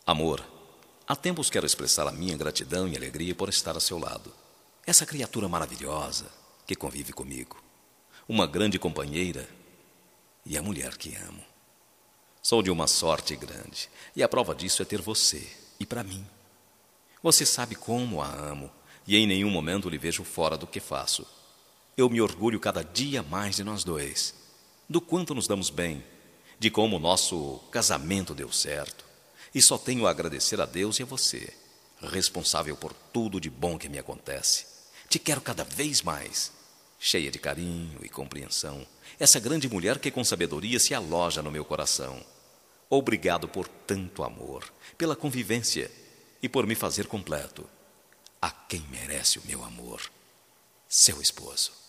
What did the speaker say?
Amor, há tempos quero expressar a minha gratidão e alegria por estar a seu lado. Essa criatura maravilhosa que convive comigo. Uma grande companheira e a mulher que amo. Sou de uma sorte grande e a prova disso é ter você e para mim. Você sabe como a amo e em nenhum momento lhe vejo fora do que faço. Eu me orgulho cada dia mais de nós dois, do quanto nos damos bem, de como o nosso casamento deu certo. E só tenho a agradecer a Deus e a você, responsável por tudo de bom que me acontece. Te quero cada vez mais, cheia de carinho e compreensão, essa grande mulher que com sabedoria se aloja no meu coração. Obrigado por tanto amor, pela convivência e por me fazer completo a quem merece o meu amor, seu esposo.